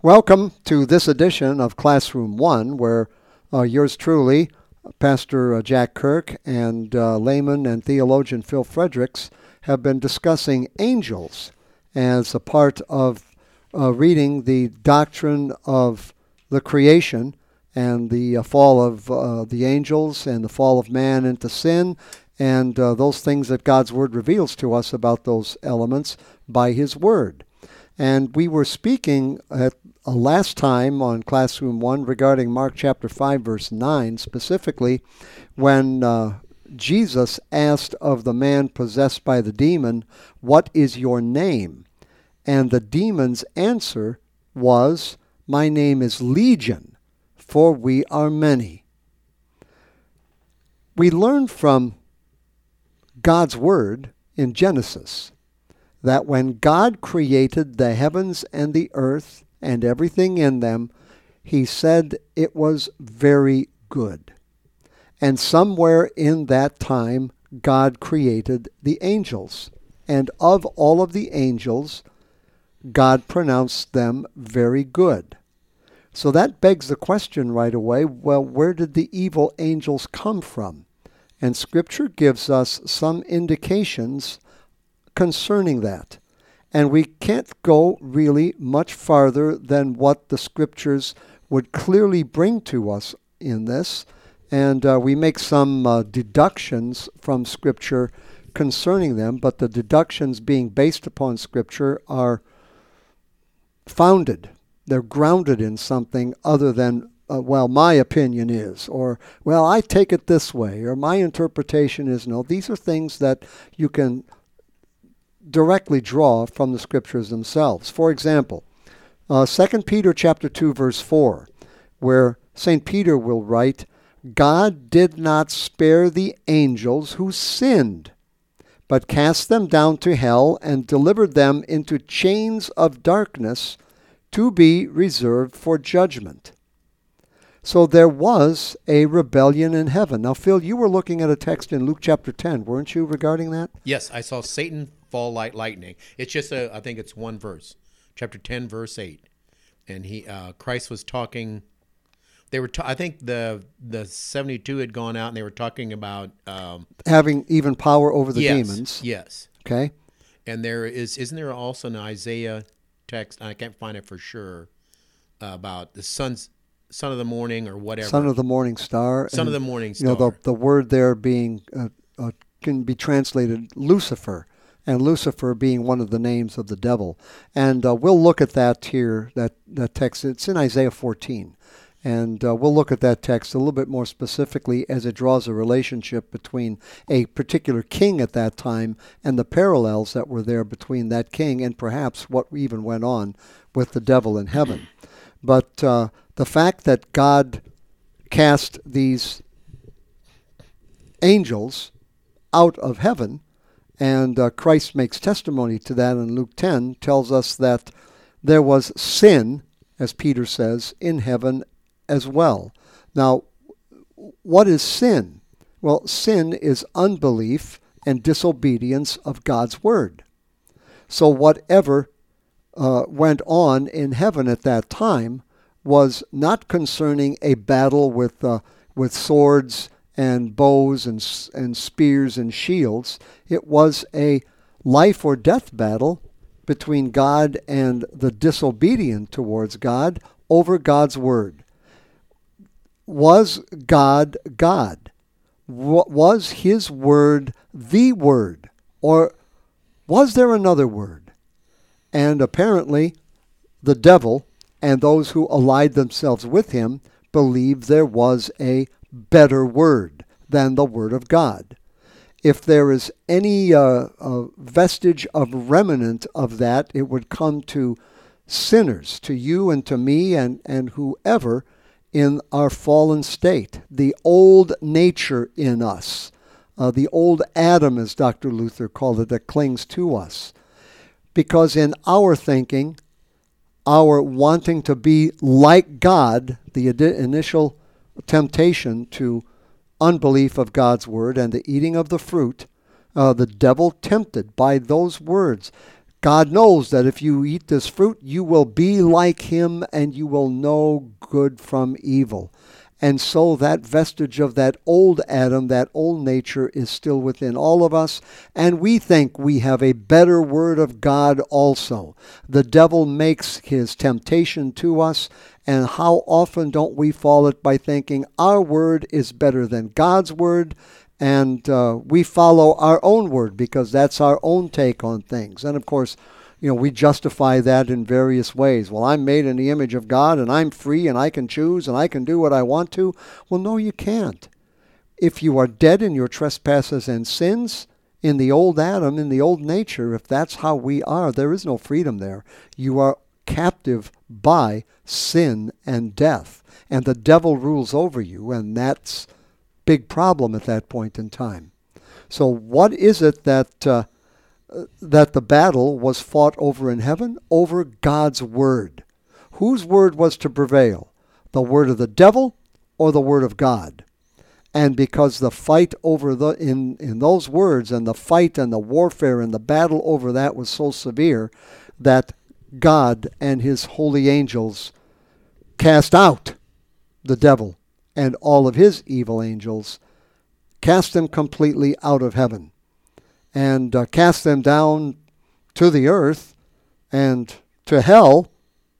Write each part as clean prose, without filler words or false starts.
Welcome to this edition of Classroom One, where yours truly, Pastor Jack Kirk, and layman and theologian Phil Fredericks have been discussing angels as a part of reading the doctrine of the creation and the fall of the angels and the fall of man into sin, and those things that God's Word reveals to us about those elements by His Word. And we were speaking at last time on Classroom 1 regarding Mark chapter 5, verse 9, specifically when Jesus asked of the man possessed by the demon, "What is your name?" And the demon's answer was, "My name is Legion, for we are many." We learned from God's Word in Genesis that when God created the heavens and the earth and everything in them, He said it was very good. And somewhere in that time, God created the angels. And of all of the angels, God pronounced them very good. So that begs the question right away, well, where did the evil angels come from? And Scripture gives us some indications concerning that. And we can't go really much farther than what the Scriptures would clearly bring to us in this. And we make some deductions from Scripture concerning them, but the deductions being based upon Scripture are founded. They're grounded in something other than, well, my opinion is, or, well, I take it this way, or my interpretation is. No, these are things that you can directly draw from the Scriptures themselves. For example, 2 Peter chapter 2, verse 4, where St. Peter will write, "God did not spare the angels who sinned, but cast them down to hell and delivered them into chains of darkness to be reserved for judgment." So there was a rebellion in heaven. Now, Phil, you were looking at a text in Luke chapter 10, weren't you, regarding that? Yes, I saw Satan fall like lightning. It's just I think it's one verse, chapter 10, verse 8, and Christ was talking. They were, I think the 72 had gone out, and they were talking about having even power over the yes, demons. Yes. Okay. And isn't there also an Isaiah text? I can't find it for sure about the son of the morning or whatever. Son of the morning star. Son of the morning star. You know, the word there being can be translated Lucifer, and Lucifer being one of the names of the devil. And we'll look at that here, that text. It's in Isaiah 14. And we'll look at that text a little bit more specifically as it draws a relationship between a particular king at that time and the parallels that were there between that king and perhaps what even went on with the devil in heaven. But the fact that God cast these angels out of heaven, and Christ makes testimony to that in Luke 10, tells us that there was sin, as Peter says, in heaven as well. Now, what is sin? Well, sin is unbelief and disobedience of God's Word. So whatever went on in heaven at that time was not concerning a battle with swords and bows and spears and shields. It was a life or death battle between God and the disobedient towards God over God's Word. Was God God? Was His Word the Word? Or was there another word? And apparently the devil and those who allied themselves with him believed there was a better word than the Word of God. If there is any vestige of remnant of that, it would come to sinners, to you and to me and whoever in our fallen state, the old nature in us, the old Adam, as Dr. Luther called it, that clings to us. Because in our thinking, our wanting to be like God, the initial temptation to unbelief of God's Word and the eating of the fruit, the devil tempted by those words. God knows that if you eat this fruit, you will be like him and you will know good from evil. And so that vestige of that old Adam, that old nature, is still within all of us. And we think we have a better word of God also. The devil makes his temptation to us. And how often don't we fall it by thinking our word is better than God's word? And we follow our own word because that's our own take on things. And of course, we justify that in various ways. Well, I'm made in the image of God, and I'm free, and I can choose, and I can do what I want to. Well, no, you can't. If you are dead in your trespasses and sins, in the old Adam, in the old nature, if that's how we are, there is no freedom there. You are captive by sin and death, and the devil rules over you, and that's big problem at that point in time. So what is it that the battle was fought over in heaven? Over God's word. Whose word was to prevail? The word of the devil or the word of God? And because the fight over in those words, and the fight and the warfare and the battle over that was so severe, that God and his holy angels cast out the devil and all of his evil angels, cast them completely out of heaven, and cast them down to the earth and to hell,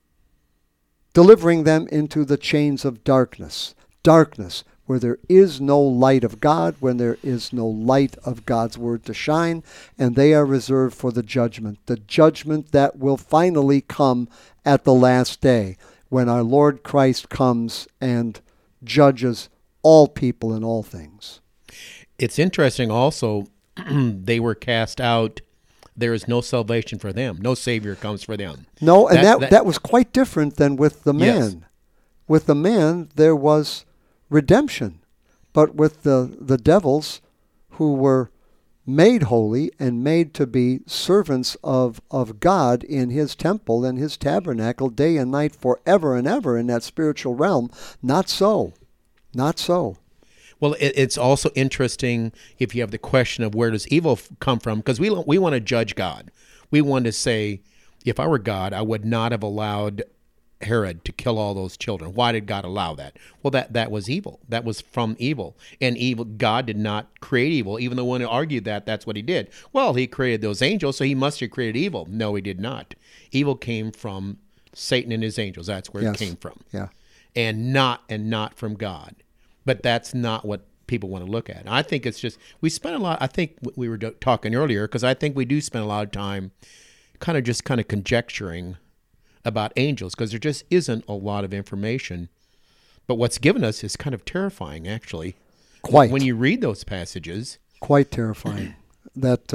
delivering them into the chains of darkness. Darkness, where there is no light of God, when there is no light of God's word to shine, and they are reserved for the judgment that will finally come at the last day, when our Lord Christ comes and judges all people in all things. It's interesting also, they were cast out. There is no salvation for them. No Savior comes for them. No, and that was quite different than with the man. Yes. With the man, there was redemption. But with the devils, who were made holy and made to be servants of God in his temple and his tabernacle day and night forever and ever in that spiritual realm, not so. Not so. Well, it's also interesting if you have the question of where does evil come from, because we want to judge God. We want to say, if I were God, I would not have allowed Herod to kill all those children. Why did God allow that? Well, that was evil. That was from evil. And evil, God did not create evil, even though when he argued that's what he did. Well, he created those angels, so he must have created evil. No, he did not. Evil came from Satan and his angels. That's where it came from. Yeah. And not from God. But that's not what people want to look at. I think it's just, we spend a lot, I think we were talking earlier, because I think we do spend a lot of time kind of conjecturing about angels, because there just isn't a lot of information. But what's given us is kind of terrifying, actually. Quite. When you read those passages. Quite terrifying. That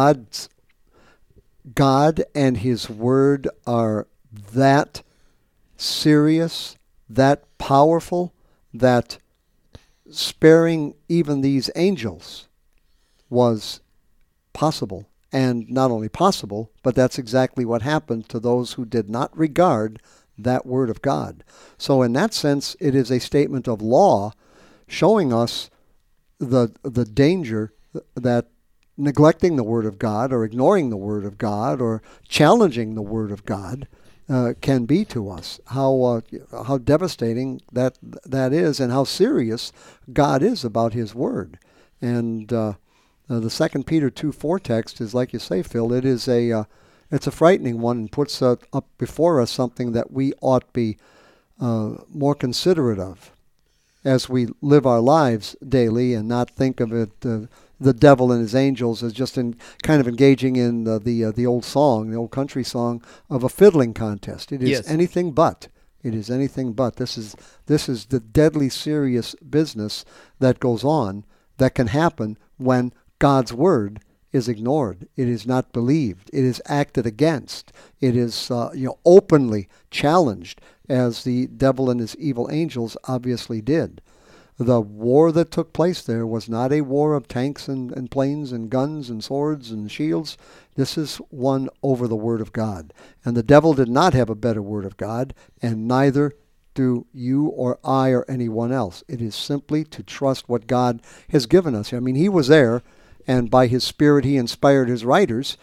God and his word are that serious, that powerful, that sparing even these angels was possible. And not only possible, but that's exactly what happened to those who did not regard that word of God. So in that sense, it is a statement of law showing us the danger that neglecting the word of God or ignoring the word of God or challenging the word of God can be to us. How devastating that is, and how serious God is about his word. And the 2 Peter 2:4 text is, like you say, Phil, it's a frightening one, and puts up before us something that we ought be more considerate of as we live our lives daily, and not think of it, the devil and his angels, as just kind of engaging in the old song, the old country song of a fiddling contest. It is anything but. It is anything but. This is the deadly serious business that goes on, that can happen when God's word is ignored. It is not believed. It is acted against. It is openly challenged, as the devil and his evil angels obviously did. The war that took place there was not a war of tanks and planes and guns and swords and shields. This is one over the word of God. And the devil did not have a better word of God, and neither do you or I or anyone else. It is simply to trust what God has given us. I mean, he was there, and by his Spirit he inspired his writers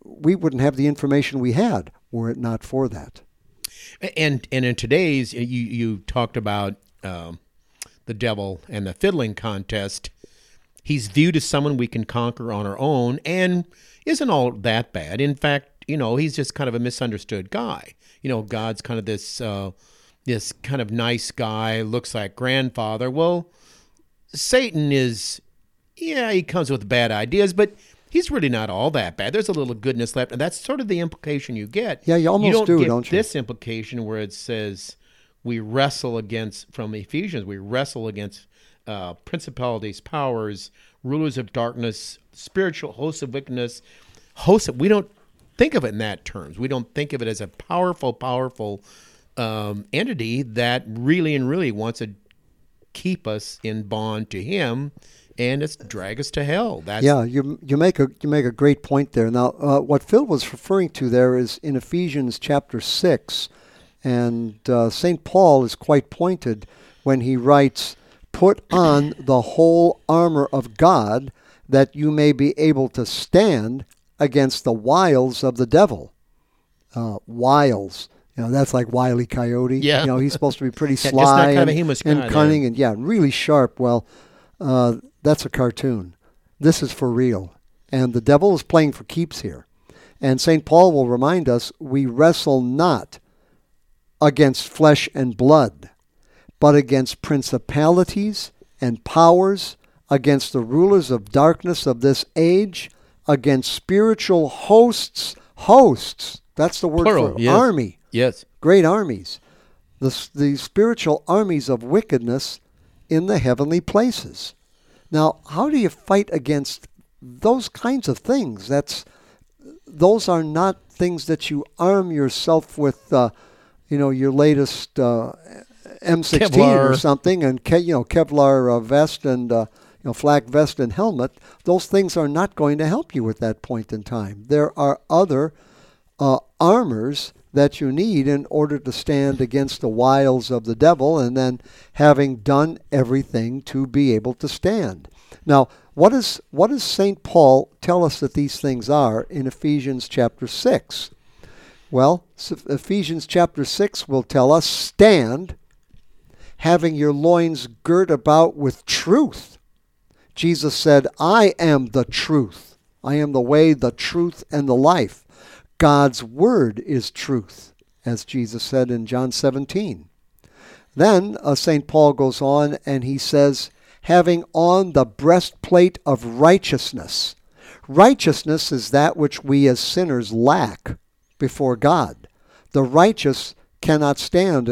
we wouldn't have the information we had were it not for that. And in today's, you talked about the devil and the fiddling contest. He's viewed as someone we can conquer on our own, and isn't all that bad. In fact, he's just kind of a misunderstood guy. God's kind of this kind of nice guy, looks like grandfather. Well, Satan is, he comes with bad ideas, but he's really not all that bad. There's a little goodness left, and that's sort of the implication you get. Yeah, you almost do, don't you? This implication where it says we wrestle against, from Ephesians, we wrestle against principalities, powers, rulers of darkness, spiritual hosts of wickedness. We don't think of it in that terms. We don't think of it as a powerful entity that really wants to keep us in bond to him, and it's drag us to hell. You make a great point there. Now, what Phil was referring to there is in Ephesians chapter 6, and St. Paul is quite pointed when he writes, "Put on the whole armor of God, that you may be able to stand against the wiles of the devil." Wiles. That's like Wile E. Coyote. Yeah. He's supposed to be pretty Just sly not kind of and cunning and really sharp. Well, that's a cartoon. This is for real. And the devil is playing for keeps here. And St. Paul will remind us, we wrestle not against flesh and blood, but against principalities and powers, against the rulers of darkness of this age, against spiritual hosts. Hosts. That's the word Plural, for yes. army. Yes. Great armies. The spiritual armies of wickedness in the heavenly places. Now, how do you fight against those kinds of things? Those are not things that you arm yourself with, your latest M16 Kevlar or something, and Kevlar vest and flak vest and helmet. Those things are not going to help you at that point in time. There are other armors that you need in order to stand against the wiles of the devil, and then having done everything to be able to stand. Now, what does St. Paul tell us that these things are in Ephesians chapter 6? Well, Ephesians chapter 6 will tell us, stand, having your loins girt about with truth. Jesus said, I am the truth. I am the way, the truth, and the life. God's word is truth, as Jesus said in John 17. Then St. Paul goes on and he says, having on the breastplate of righteousness. Righteousness is that which we as sinners lack before God. The righteous cannot stand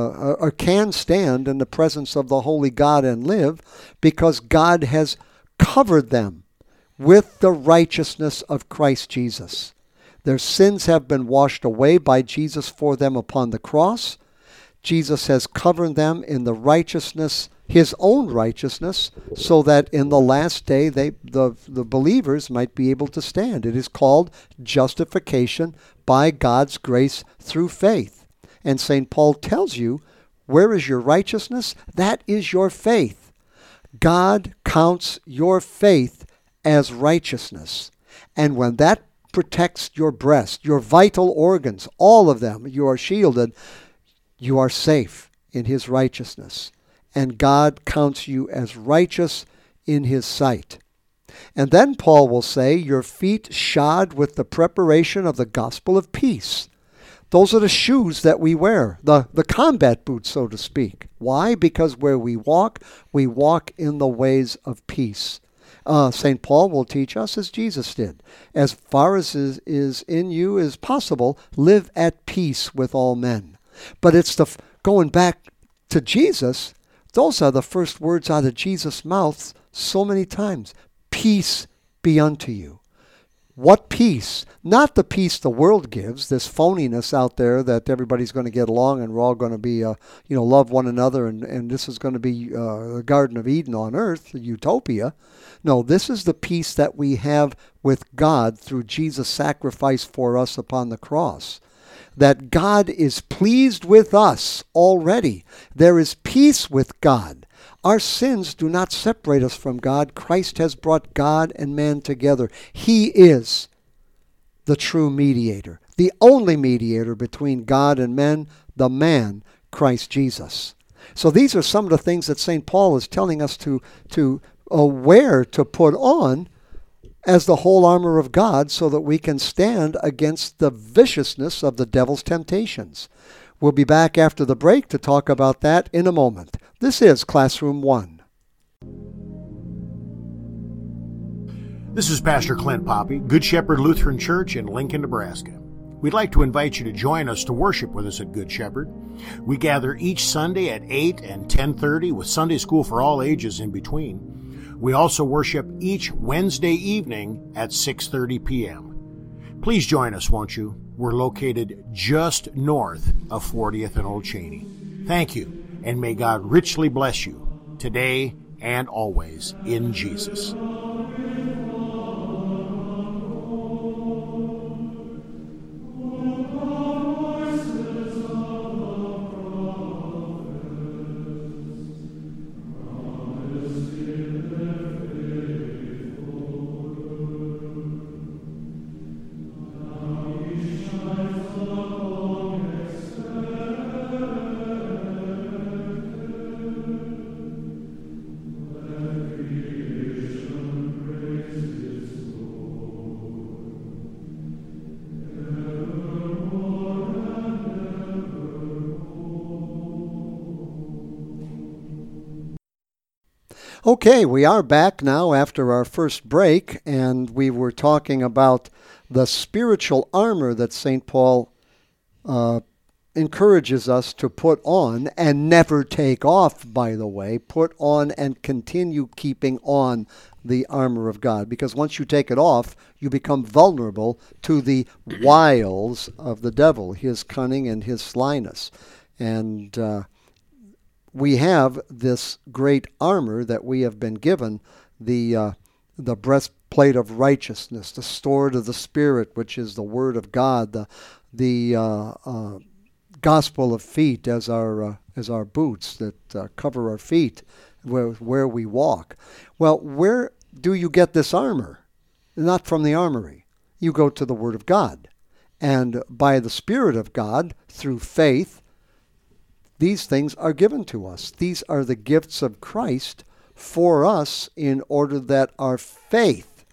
or can stand in the presence of the holy God and live, because God has covered them with the righteousness of Christ Jesus. Their sins have been washed away by Jesus for them upon the cross. Jesus has covered them in the righteousness, his own righteousness, so that in the last day the believers might be able to stand. It is called justification by God's grace through faith. And St. Paul tells you, where is your righteousness? That is your faith. God counts your faith as righteousness. And when that protects your breast, your vital organs, all of them, you are shielded, you are safe in his righteousness. And God counts you as righteous in his sight. And then Paul will say, your feet shod with the preparation of the gospel of peace. Those are the shoes that we wear, the combat boots, so to speak. Why? Because where we walk in the ways of peace. St. Paul will teach us, as Jesus did, as far as is in you as possible, live at peace with all men. But it's going back to Jesus, those are the first words out of Jesus' mouth so many times. Peace be unto you. What peace? Not the peace the world gives, this phoniness out there that everybody's going to get along and we're all going to be, love one another and this is going to be the Garden of Eden on earth, a utopia. No, this is the peace that we have with God through Jesus' sacrifice for us upon the cross. That God is pleased with us already. There is peace with God. Our sins do not separate us from God. Christ has brought God and man together. He is the true mediator, the only mediator between God and men, the man, Christ Jesus. So these are some of the things that St. Paul is telling us to wear, to put on as the whole armor of God so that we can stand against the viciousness of the devil's temptations. We'll be back after the break to talk about that in a moment. This is Classroom 1. This is Pastor Clint Poppy, Good Shepherd Lutheran Church in Lincoln, Nebraska. We'd like to invite you to join us to worship with us at Good Shepherd. We gather each Sunday at 8 and 10:30 with Sunday school for all ages in between. We also worship each Wednesday evening at 6:30 p.m. Please join us, won't you? We're located just north of 40th and Old Cheney. Thank you, and may God richly bless you today and always in Jesus. Okay, we are back now after our first break, and we were talking about the spiritual armor that St. Paul encourages us to put on and never take off, by the way. Put on and continue keeping on the armor of God, because once you take it off, you become vulnerable to the wiles of the devil, his cunning and his slyness. And we have this great armor that we have been given, the breastplate of righteousness, the sword of the Spirit, which is the Word of God, the gospel of feet as our boots that cover our feet where we walk. Well, where do you get this armor? Not from the armory. You go to the Word of God. And by the Spirit of God, through faith, these things are given to us. These are the gifts of Christ for us in order that our faith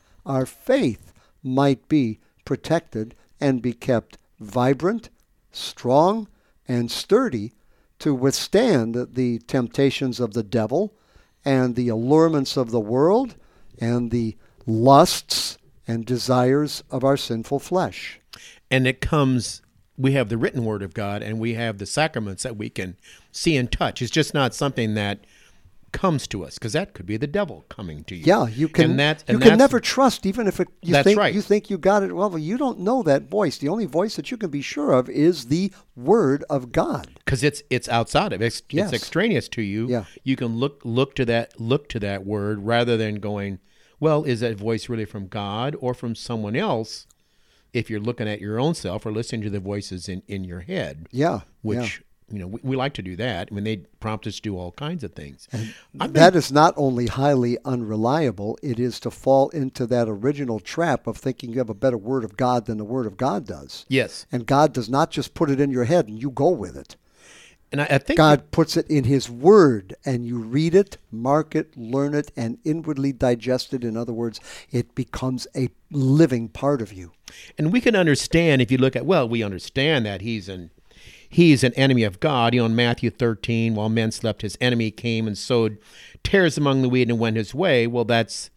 might be protected and be kept vibrant, strong, and sturdy to withstand the temptations of the devil and the allurements of the world and the lusts and desires of our sinful flesh. And we have the written word of God, and we have the sacraments that we can see and touch. It's just not something that comes to us, because that could be the devil coming to you. Yeah, you can never trust, even if you think you got it. Well, you don't know that voice. The only voice that you can be sure of is the Word of God, because it's outside of it. It's extraneous to you. Yeah. You can look to that word rather than going, well, is that voice really from God or from someone else? If you're looking at your own self or listening to the voices in your head, which we like to do that. I mean, they prompt us to do all kinds of things. That is not only highly unreliable, it is to fall into that original trap of thinking you have a better Word of God than the Word of God does. Yes. And God does not just put it in your head and you go with it. And I think God puts it in His Word, and you read it, mark it, learn it, and inwardly digest it. In other words, it becomes a living part of you. And we can understand, if you look at, we understand that He's an enemy of God. In Matthew 13, while men slept, His enemy came and sowed tares among the wheat and went his way. Well, that's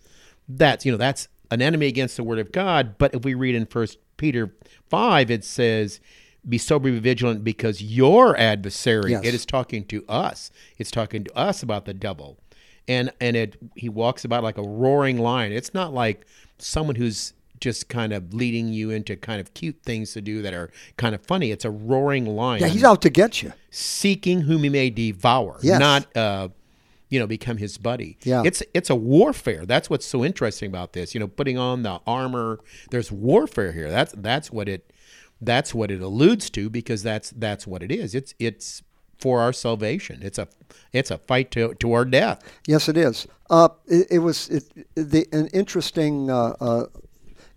an enemy against the Word of God. But if we read in 1 Peter 5, it says, be sober, be vigilant, because your adversary, it is talking to us. It's talking to us about the devil. And he walks about like a roaring lion. It's not like someone who's just kind of leading you into kind of cute things to do that are kind of funny. It's a roaring lion. Yeah, he's out to get you. Seeking whom he may devour, not become his buddy. Yeah. It's a warfare. That's what's so interesting about this. Putting on the armor. There's warfare here. That's what it alludes to, because that's what it is. It's for our salvation. It's a fight to our death. Yes, it is. It was an interesting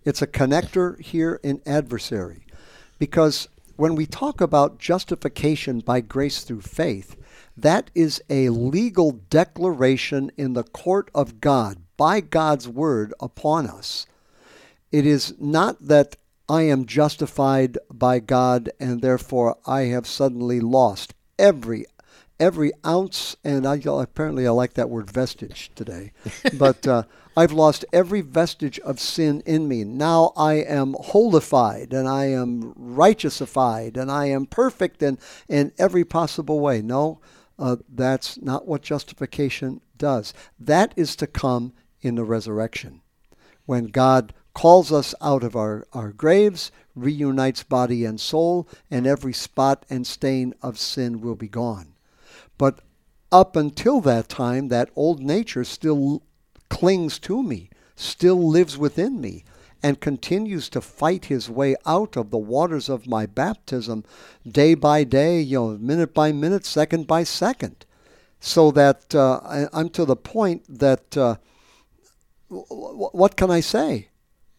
It's a connector here in adversary. Because when we talk about justification by grace through faith, that is a legal declaration in the court of God by God's word upon us. It is not that I am justified by God and therefore I have suddenly lost every ounce, and apparently I like that word vestige today, but I've lost every vestige of sin in me. Now I am holified, and I am righteousified, and I am perfect in every possible way. No, that's not what justification does. That is to come in the resurrection, when God calls us out of our graves, reunites body and soul, and every spot and stain of sin will be gone. But up until that time, that old nature still clings to me, still lives within me, and continues to fight his way out of the waters of my baptism day by day, minute by minute, second by second. So that I'm to the point that, what can I say?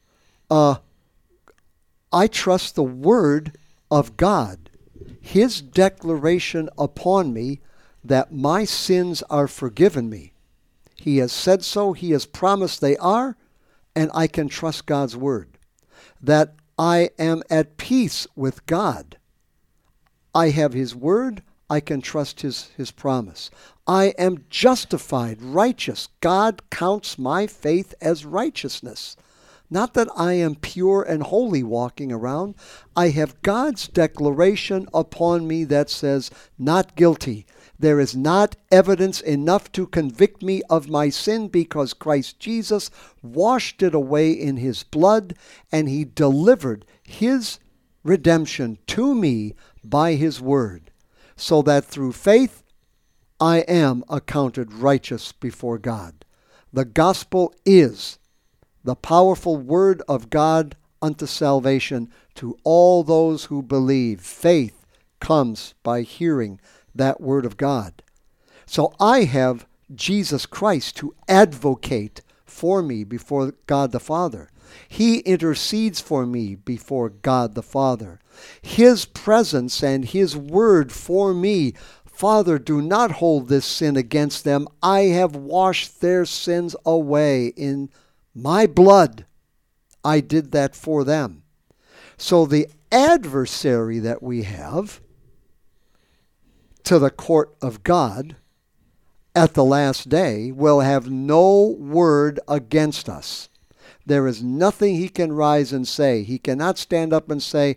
I trust the word of God, his declaration upon me that my sins are forgiven me. He has said so, he has promised they are, and I can trust God's word. That I am at peace with God. I have his word, I can trust his promise. I am justified, righteous. God counts my faith as righteousness. Not that I am pure and holy walking around. I have God's declaration upon me that says, not guilty. There is not evidence enough to convict me of my sin because Christ Jesus washed it away in his blood, and he delivered his redemption to me by his word, so that through faith I am accounted righteous before God. The gospel is the powerful word of God unto salvation to all those who believe. Faith comes by hearing that word of God. So I have Jesus Christ to advocate for me before God the Father. He intercedes for me before God the Father. His presence and his word for me. Father, do not hold this sin against them. I have washed their sins away in my blood. I did that for them. So the adversary that we have to the court of God at the last day will have no word against us. There is nothing he can rise and say. He cannot stand up and say,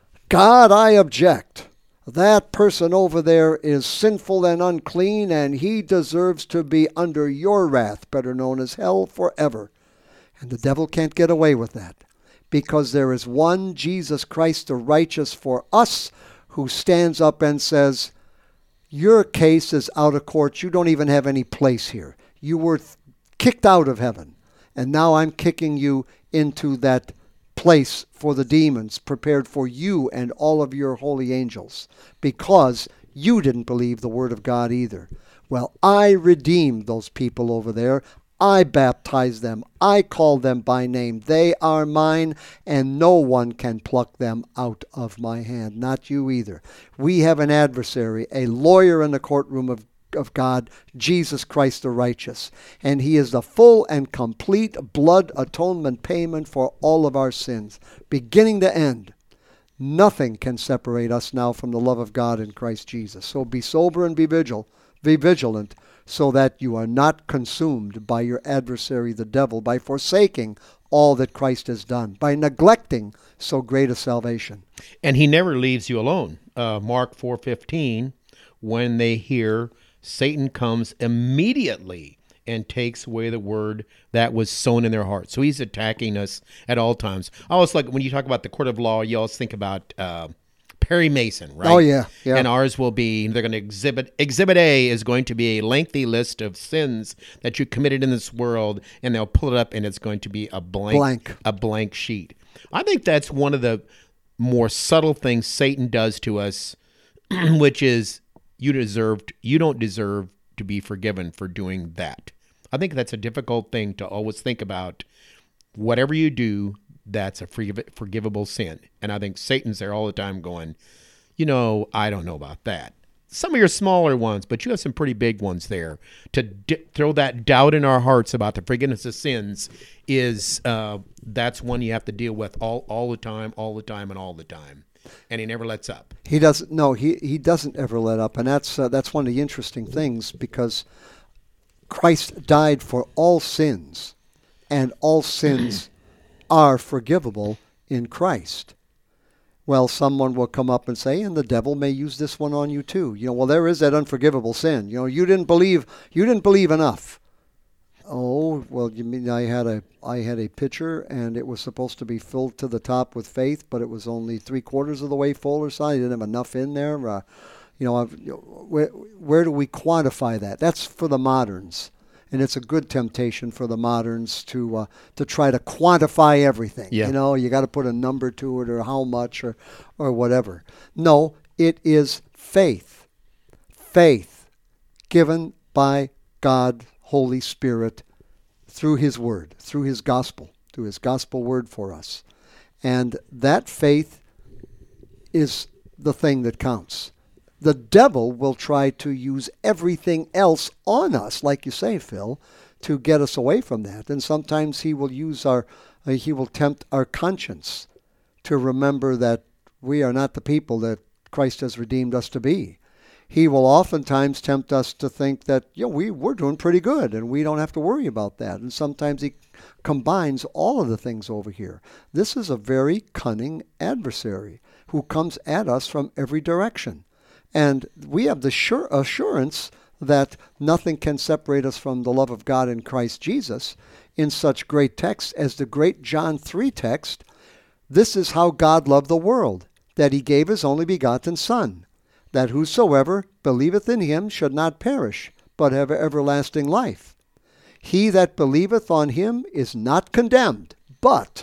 God, I object. That person over there is sinful and unclean, and he deserves to be under your wrath, better known as hell, forever. And the devil can't get away with that, because there is one Jesus Christ the righteous for us who stands up and says, your case is out of court. You don't even have any place here. You were kicked out of heaven, and now I'm kicking you into that place for the demons prepared for you and all of your holy angels, because you didn't believe the word of God either. Well, I redeemed those people over there. I baptized them. I called them by name. They are mine, and no one can pluck them out of my hand. Not you either. We have an adversary, a lawyer in the courtroom of God, Jesus Christ the righteous. And he is the full and complete blood atonement payment for all of our sins, beginning to end. Nothing can separate us now from the love of God in Christ Jesus. So be sober and be vigilant, so that you are not consumed by your adversary the devil, by forsaking all that Christ has done, by neglecting so great a salvation. And he never leaves you alone. Mark 4:15, when they hear, Satan comes immediately and takes away the word that was sown in their heart. So he's attacking us at all times. I always like, when you talk about the court of law, you always think about Perry Mason, right? Oh, yeah. And ours will be, they're going to Exhibit A is going to be a lengthy list of sins that you committed in this world, and they'll pull it up, and it's going to be a blank sheet. I think that's one of the more subtle things Satan does to us, which is you don't deserve to be forgiven for doing that. I think that's a difficult thing to always think about. Whatever you do, that's a forgivable sin. And I think Satan's there all the time going, I don't know about that. Some of your smaller ones, but you have some pretty big ones there. To throw that doubt in our hearts about the forgiveness of sins is that's one you have to deal with all the time, all the time, and all the time. And he never lets up. He doesn't. No, he doesn't ever let up, and that's one of the interesting things, because Christ died for all sins, and all sins are forgivable in Christ. Well, someone will come up and say, and the devil may use this one on you too. Well, there is that unforgivable sin. You didn't believe enough. Oh, well, you mean I had a pitcher and it was supposed to be filled to the top with faith, but it was only 3/4 of the way full or something. I didn't have enough in there. Where do we quantify that? That's for the moderns. And it's a good temptation for the moderns to try to quantify everything. Yeah. You got to put a number to it, or how much, or whatever. No, it is faith. Faith given by God, Holy Spirit, through His Word, through His gospel word for us. And that faith is the thing that counts. The devil will try to use everything else on us, like you say, Phil, to get us away from that. And sometimes he will use he will tempt our conscience to remember that we are not the people that Christ has redeemed us to be. He will oftentimes tempt us to think that we're doing pretty good and we don't have to worry about that. And sometimes he combines all of the things over here. This is a very cunning adversary who comes at us from every direction. And we have the assurance that nothing can separate us from the love of God in Christ Jesus in such great texts as the great John 3 text. This is how God loved the world, that He gave His only begotten Son, that whosoever believeth in Him should not perish, but have everlasting life. He that believeth on Him is not condemned, but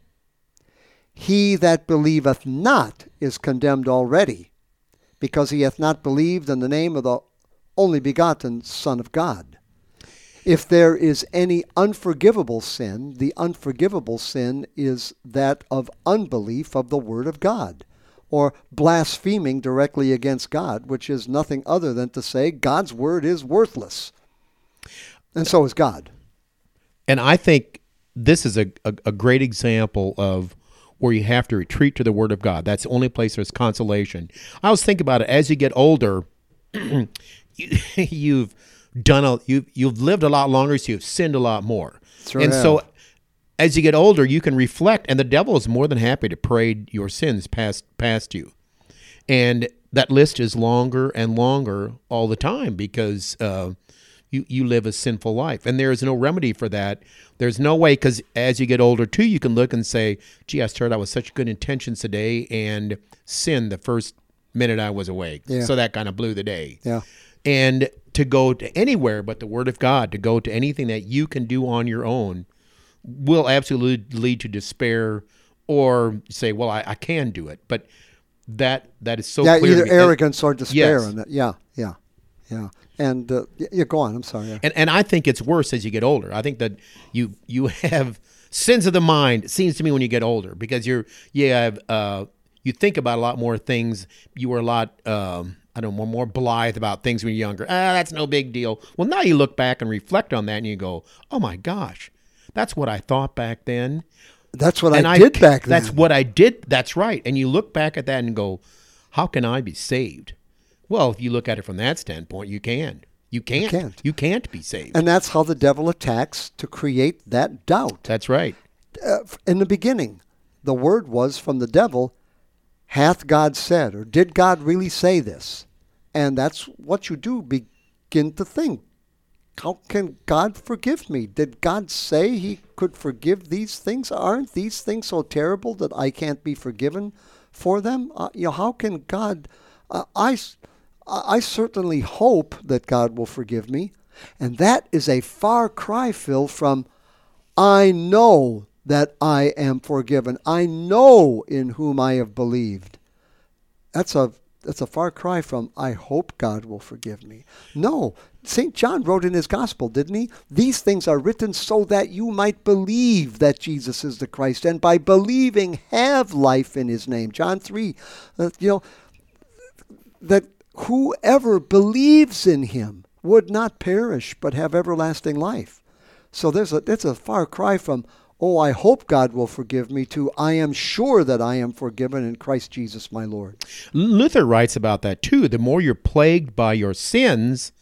he that believeth not is condemned already, because he hath not believed in the name of the only begotten Son of God. If there is any unforgivable sin, the unforgivable sin is that of unbelief of the Word of God, or blaspheming directly against God, which is nothing other than to say God's Word is worthless. And so is God. And I think this is a great example of where you have to retreat to the Word of God. That's the only place there's consolation. I always think about it, as you get older, you've lived a lot longer, so you've sinned a lot more. And so as you get older, you can reflect, and the devil is more than happy to parade your sins past you. And that list is longer and longer all the time, because you live a sinful life. And there is no remedy for that. There's no way, because as you get older, too, you can look and say, gee, I started out with such good intentions today and sinned the first minute I was awake. Yeah. So that kind of blew the day. Yeah. And to go to anywhere but the Word of God, to go to anything that you can do on your own, will absolutely lead to despair, or say, well, I can do it. But that is so clear. Yeah, either arrogance or despair. Yes. In it. Yeah. And go on. I'm sorry. And I think it's worse as you get older. I think that you have sins of the mind, it seems to me, when you get older, because you think about a lot more things. You were a lot more blithe about things when you're younger. That's no big deal. Well, now you look back and reflect on that, and you go, oh my gosh, that's what I thought back then. That's what I did back then. That's what I did. That's right. And you look back at that and go, how can I be saved? Well, if you look at it from that standpoint, you can. You can't. You can't be saved. And that's how the devil attacks, to create that doubt. That's right. In the beginning, the word was from the devil, hath God said, or did God really say this? And that's what you do, begin to think. How can God forgive me? Did God say He could forgive these things? Aren't these things so terrible that I can't be forgiven for them? How can God... I certainly hope that God will forgive me. And that is a far cry, Phil, from I know that I am forgiven. I know in whom I have believed. That's a That's a far cry from, I hope God will forgive me. No, St. John wrote in his gospel, didn't he? These things are written so that you might believe that Jesus is the Christ, and by believing have life in his name. John 3, that whoever believes in him would not perish but have everlasting life. So that's a far cry from, oh, I hope God will forgive me, to I am sure that I am forgiven in Christ Jesus my Lord. Luther writes about that too. The more you're plagued by your sins,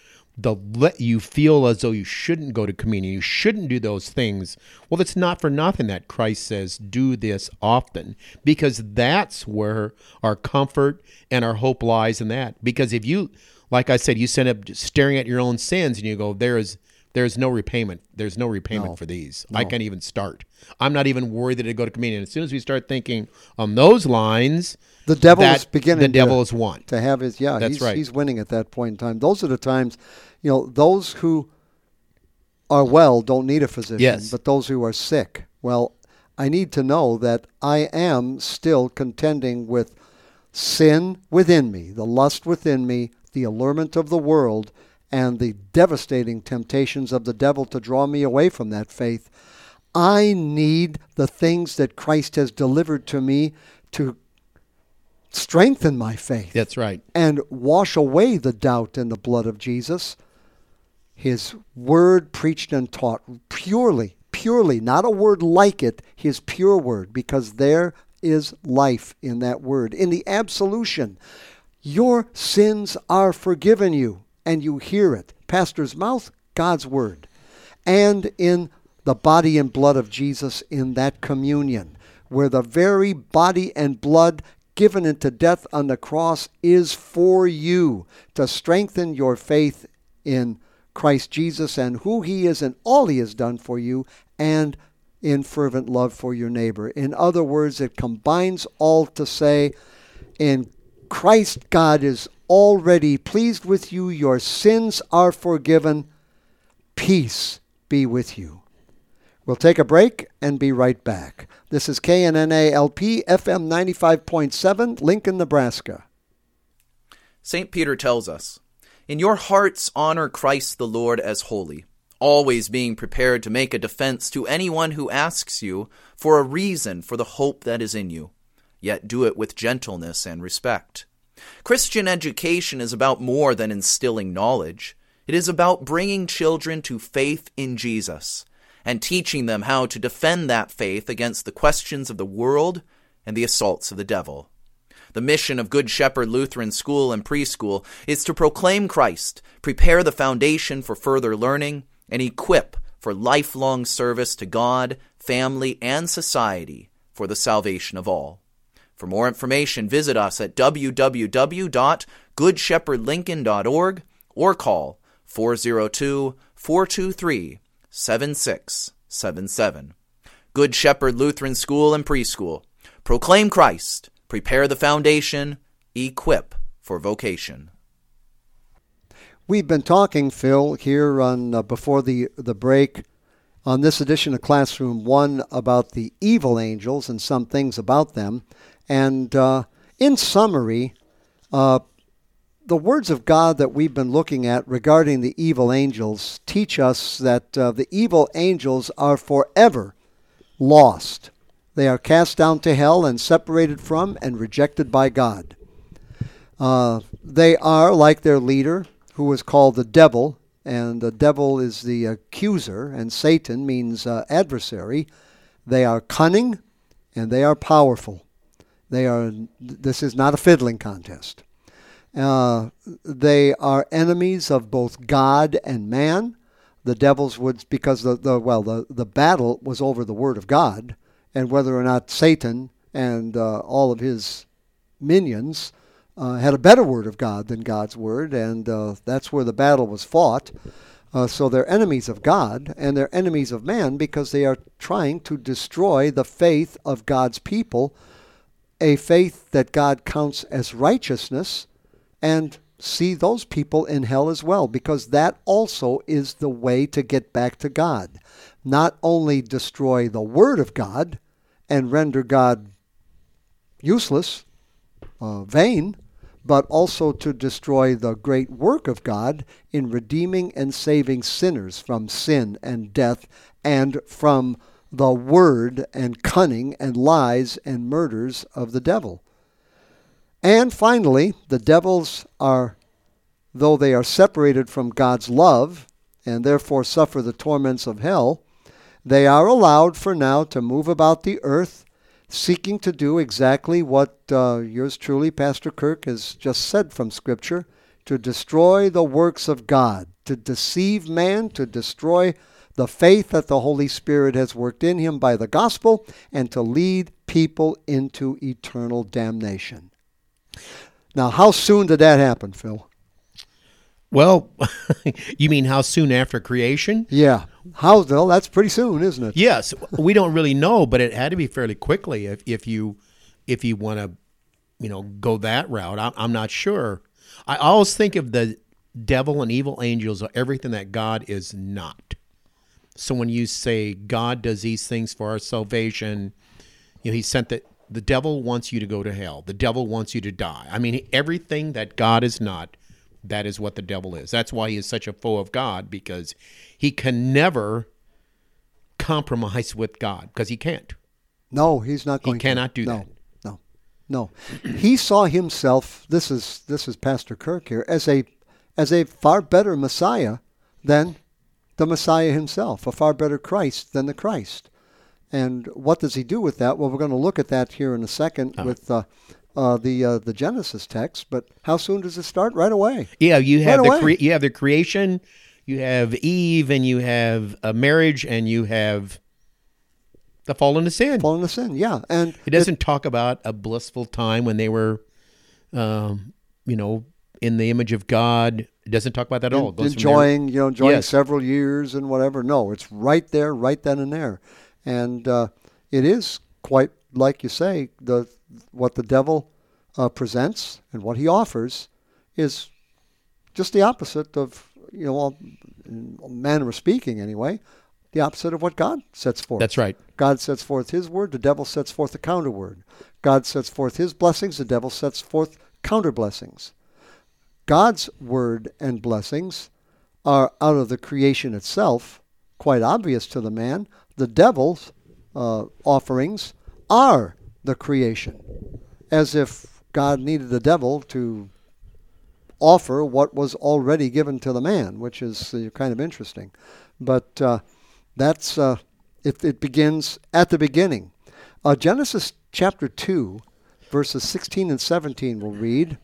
you feel as though you shouldn't go to communion. You shouldn't do those things. Well, it's not for nothing that Christ says, do this often, because that's where our comfort and our hope lies in that. Because if you, like I said, you end up staring at your own sins and you go, there's no repayment. There's no repayment for these. No. I can't even start. I'm not even worried that I go to communion. As soon as we start thinking on those lines, the devil is beginning. The devil is won to have his. Yeah, that's right. He's winning at that point in time. Those are the times, those who are well don't need a physician. Yes. But those who are sick, well, I need to know that I am still contending with sin within me, the lust within me, the allurement of the world, and the devastating temptations of the devil to draw me away from that faith. I need the things that Christ has delivered to me to strengthen my faith. That's right. And wash away the doubt in the blood of Jesus. His word preached and taught purely, not a word like it, his pure word, because there is life in that word. In the absolution, your sins are forgiven you. And you hear it. Pastor's mouth, God's word. And in the body and blood of Jesus in that communion, where the very body and blood given into death on the cross is for you to strengthen your faith in Christ Jesus and who he is and all he has done for you, and in fervent love for your neighbor. In other words, it combines all to say, in Christ, God is already pleased with you. Your sins are forgiven. Peace be with you. We'll take a break and be right back. This is KNNA-LP FM 95.7, Lincoln, Nebraska. St. Peter tells us, in your hearts honor Christ the Lord as holy, always being prepared to make a defense to anyone who asks you for a reason for the hope that is in you, yet do it with gentleness and respect. Christian education is about more than instilling knowledge. It is about bringing children to faith in Jesus and teaching them how to defend that faith against the questions of the world and the assaults of the devil. The mission of Good Shepherd Lutheran School and Preschool is to proclaim Christ, prepare the foundation for further learning, and equip for lifelong service to God, family, and society for the salvation of all. For more information, visit us at www.goodshepherdlincoln.org or call 402-423-7677. Good Shepherd Lutheran School and Preschool. Proclaim Christ, prepare the foundation, equip for vocation. We've been talking, Phil, here on before the break on this edition of Classroom 1 about the evil angels and some things about them. And in summary, the words of God that we've been looking at regarding the evil angels teach us that the evil angels are forever lost. They are cast down to hell and separated from and rejected by God. They are like their leader, who is called the devil, and the devil is the accuser, and Satan means adversary. They are cunning, and they are powerful. This is not a fiddling contest. They are enemies of both God and man. The devils would, because the battle was over the word of God, and whether or not Satan and all of his minions had a better word of God than God's word, and that's where the battle was fought. So they're enemies of God, and they're enemies of man because they are trying to destroy the faith of God's people, a faith that God counts as righteousness, and see those people in hell as well, because that also is the way to get back to God. Not only destroy the Word of God and render God useless, vain, but also to destroy the great work of God in redeeming and saving sinners from sin and death and from the word and cunning and lies and murders of the devil. And finally, the devils are, though they are separated from God's love and therefore suffer the torments of hell, they are allowed for now to move about the earth, seeking to do exactly what yours truly, Pastor Kirk, has just said from Scripture, to destroy the works of God, to deceive man, to destroy the faith that the Holy Spirit has worked in him by the gospel, and to lead people into eternal damnation. Now, how soon did that happen, Phil? Well, you mean how soon after creation? Yeah. How, though? That's pretty soon, isn't it? Yes. We don't really know, but it had to be fairly quickly if you want to, go that route. I'm not sure. I always think of the devil and evil angels are everything that God is not. So when you say God does these things for our salvation, he sent the devil wants you to go to hell. The devil wants you to die. I mean, everything that God is not, that is what the devil is. That's why he is such a foe of God, because he can never compromise with God, because he can't. No, he's not going to. He cannot do that. No. He saw himself, this is Pastor Kirk here, as a far better Messiah than the Messiah himself, a far better Christ than the Christ. And what does he do with that? Well, we're going to look at that here in a second with the Genesis text. But how soon does it start? Right away. Yeah, you have the creation, you have Eve, and you have a marriage, and you have the fall into sin. Fall into sin, yeah. And it doesn't talk about a blissful time when they were, in the image of God. It doesn't talk about that at all. It goes enjoying Yes. several years and whatever. No, it's right there, right then and there. And it is quite, like you say, what the devil presents and what he offers is just the opposite of, in a manner of speaking anyway, the opposite of what God sets forth. That's right. God sets forth his word, the devil sets forth the counter word. God sets forth his blessings, the devil sets forth counter blessings. God's word and blessings are out of the creation itself, quite obvious to the man. The devil's offerings are the creation, as if God needed the devil to offer what was already given to the man, which is kind of interesting. But that's it begins at the beginning. Genesis chapter 2, verses 16 and 17 we'll read.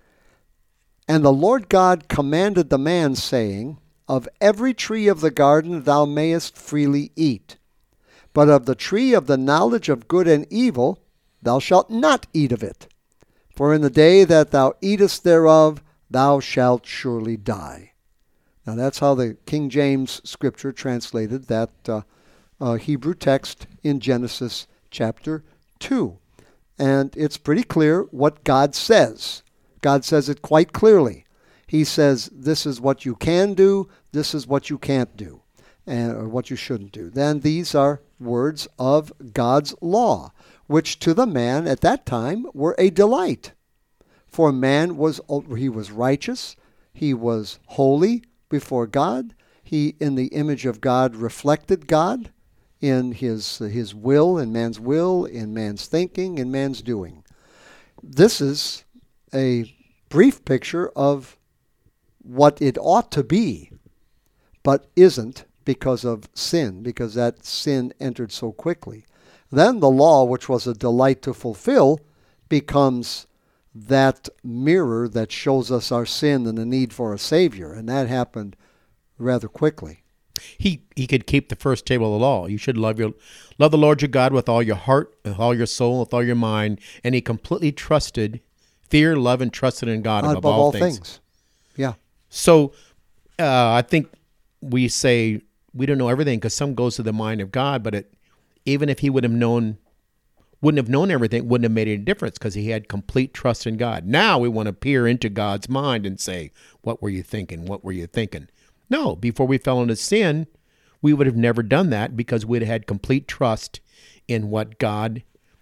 And the Lord God commanded the man, saying, Of every tree of the garden thou mayest freely eat, but of the tree of the knowledge of good and evil thou shalt not eat of it. For in the day that thou eatest thereof, thou shalt surely die. Now that's how the King James Scripture translated that Hebrew text in Genesis chapter 2. And it's pretty clear what God says. God says it quite clearly. He says, this is what you can do, this is what you can't do, or what you shouldn't do. Then these are words of God's law, which to the man at that time were a delight. For man was righteous, he was holy before God, he in the image of God reflected God in his will, in man's thinking, in man's doing. This is a brief picture of what it ought to be, but isn't because of sin, because that sin entered so quickly. Then the law, which was a delight to fulfill, becomes that mirror that shows us our sin and the need for a Savior, and that happened rather quickly. He could keep the first table of the law. You should love the Lord your God with all your heart, with all your soul, with all your mind, and he completely fear, love, and trusted in God above all things. Yeah. So I think we say we don't know everything because some goes to the mind of God, but even if he wouldn't have known everything, wouldn't have made any difference because he had complete trust in God. Now we want to peer into God's mind and say, what were you thinking? What were you thinking? No, before we fell into sin, we would have never done that because we'd had complete trust in what God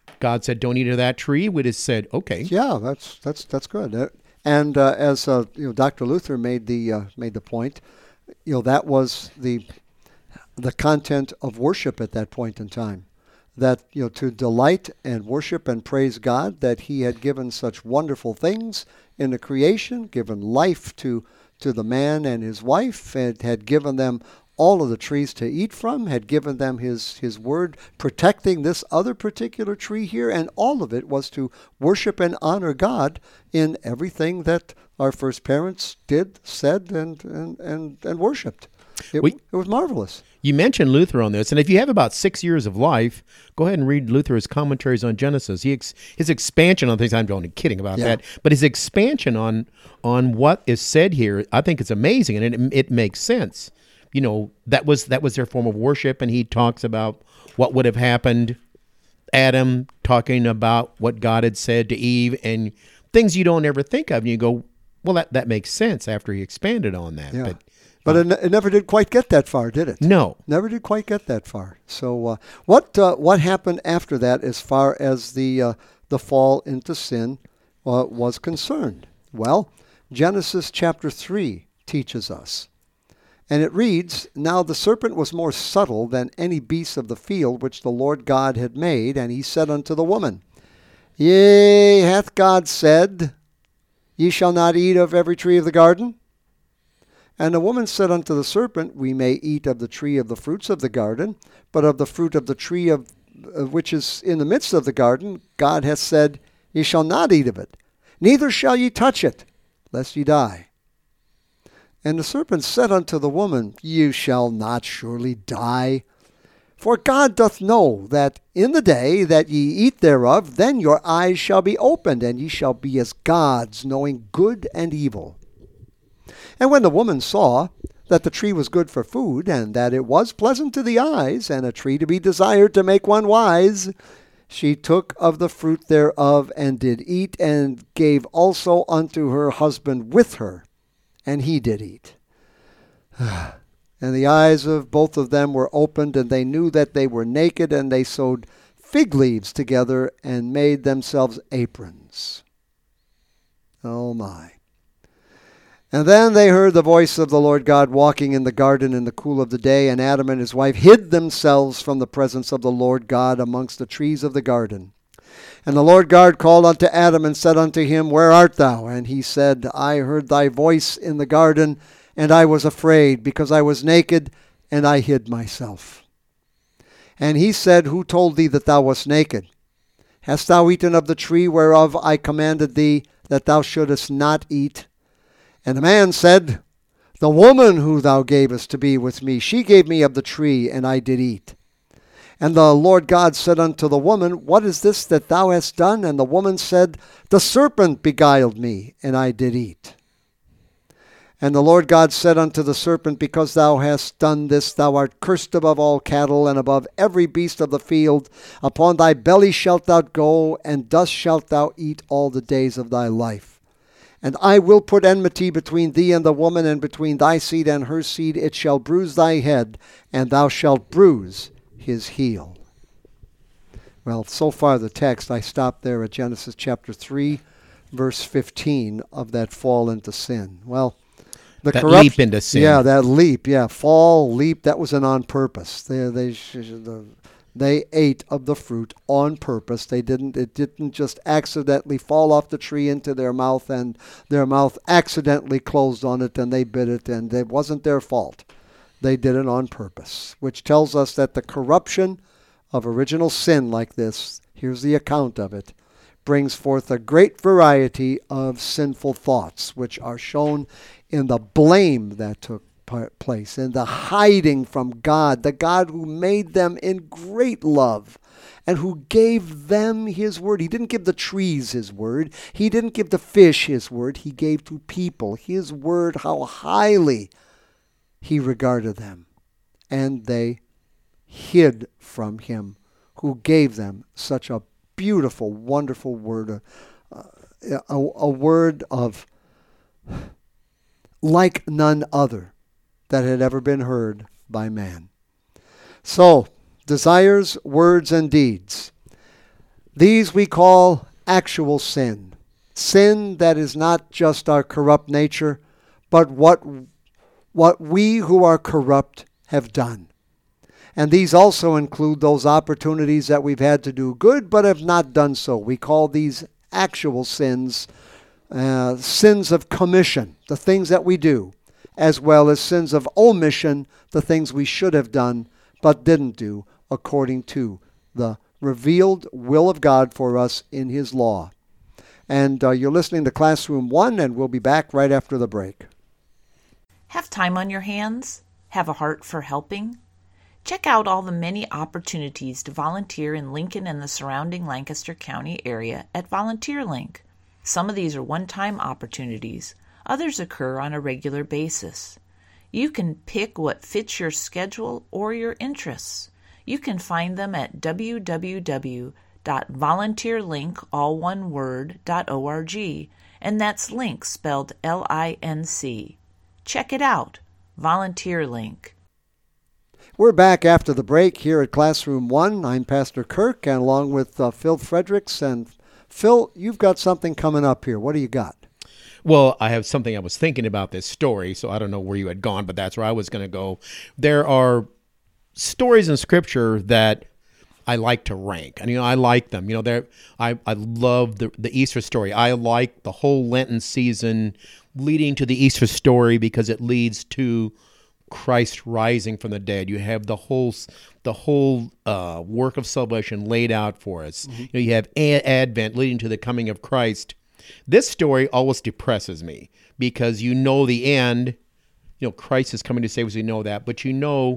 God said, don't eat of that tree, we'd have said, okay. Yeah, that's good. And as Dr. Luther made the point, that was the content of worship at that point in time. That to delight and worship and praise God that He had given such wonderful things in the creation, given life to the man and his wife, and had given them all of the trees to eat from, had given them his word, protecting this other particular tree here, and all of it was to worship and honor God in everything that our first parents did, said, and worshipped. It was marvelous. You mentioned Luther on this, and if you have about 6 years of life, go ahead and read Luther's commentaries on Genesis. His expansion on things, I'm only kidding about that, but his expansion on what is said here, I think it's amazing, and it makes sense. That was their form of worship, and he talks about what would have happened, Adam talking about what God had said to Eve, and things you don't ever think of, and you go, well, that makes sense after he expanded on that. Yeah. But it never did quite get that far, did it? No. Never did quite get that far. So what happened after that as far as the fall into sin was concerned? Well, Genesis chapter 3 teaches us. And it reads, Now the serpent was more subtle than any beast of the field which the Lord God had made, and he said unto the woman, Yea, hath God said, Ye shall not eat of every tree of the garden? And the woman said unto the serpent, We may eat of the tree of the fruits of the garden, but of the fruit of the tree of which is in the midst of the garden, God hath said, Ye shall not eat of it, neither shall ye touch it, lest ye die. And the serpent said unto the woman, You shall not surely die. For God doth know that in the day that ye eat thereof, then your eyes shall be opened, and ye shall be as gods, knowing good and evil. And when the woman saw that the tree was good for food, and that it was pleasant to the eyes, and a tree to be desired to make one wise, she took of the fruit thereof, and did eat, and gave also unto her husband with her, and he did eat. And the eyes of both of them were opened, and they knew that they were naked, and they sewed fig leaves together, and made themselves aprons. Oh my. And then they heard the voice of the Lord God walking in the garden in the cool of the day, and Adam and his wife hid themselves from the presence of the Lord God amongst the trees of the garden. And the Lord God called unto Adam and said unto him, Where art thou? And he said, I heard thy voice in the garden, and I was afraid, because I was naked, and I hid myself. And he said, Who told thee that thou wast naked? Hast thou eaten of the tree whereof I commanded thee that thou shouldest not eat? And the man said, The woman who thou gavest to be with me, she gave me of the tree, and I did eat. And the Lord God said unto the woman, What is this that thou hast done? And the woman said, The serpent beguiled me, and I did eat. And the Lord God said unto the serpent, Because thou hast done this, thou art cursed above all cattle, and above every beast of the field. Upon thy belly shalt thou go, and dust shalt thou eat all the days of thy life. And I will put enmity between thee and the woman, and between thy seed and her seed. It shall bruise thy head, and thou shalt bruise his heel. Well, so far the text, I stopped there at Genesis chapter 3, verse 15 of that fall into sin. Well, that leap into sin. Yeah, that leap. Yeah, fall, leap, that was an on purpose. They ate of the fruit on purpose. It didn't just accidentally fall off the tree into their mouth, and their mouth accidentally closed on it, and they bit it, and it wasn't their fault. They did it on purpose, which tells us that the corruption of original sin like this, here's the account of it, brings forth a great variety of sinful thoughts, which are shown in the blame that took place, in the hiding from God, the God who made them in great love and who gave them his word. He didn't give the trees his word. He didn't give the fish his word. He gave to people his word, how highly he regarded them. And they hid from him who gave them such a beautiful, wonderful word, a word of like none other that had ever been heard by man. So, desires, words, and deeds. These we call actual sin. Sin that is not just our corrupt nature, but what we who are corrupt have done. And these also include those opportunities that we've had to do good but have not done so. We call these actual sins, sins of commission, the things that we do, as well as sins of omission, the things we should have done but didn't do according to the revealed will of God for us in His law. And you're listening to Classroom 1, and we'll be back right after the break. Have time on your hands? Have a heart for helping? Check out all the many opportunities to volunteer in Lincoln and the surrounding Lancaster County area at VolunteerLink. Some of these are one-time opportunities. Others occur on a regular basis. You can pick what fits your schedule or your interests. You can find them at www.volunteerlink.org, and that's link spelled L-I-N-C. Check it out. VolunteerLink. We're back after the break here at Classroom 1. I'm Pastor Kirk, and along with Phil Fredericks. And Phil, you've got something coming up here. What do you got? Well, I have something I was thinking about this story, so I don't know where you had gone, but that's where I was going to go. There are stories in Scripture that I like to rank, and I like them. I love the Easter story. I like the whole Lenten season leading to the Easter story because it leads to Christ rising from the dead. You have the whole work of salvation laid out for us. Mm-hmm. You have Advent leading to the coming of Christ. This story always depresses me because the end. Christ is coming to save us. We know that, but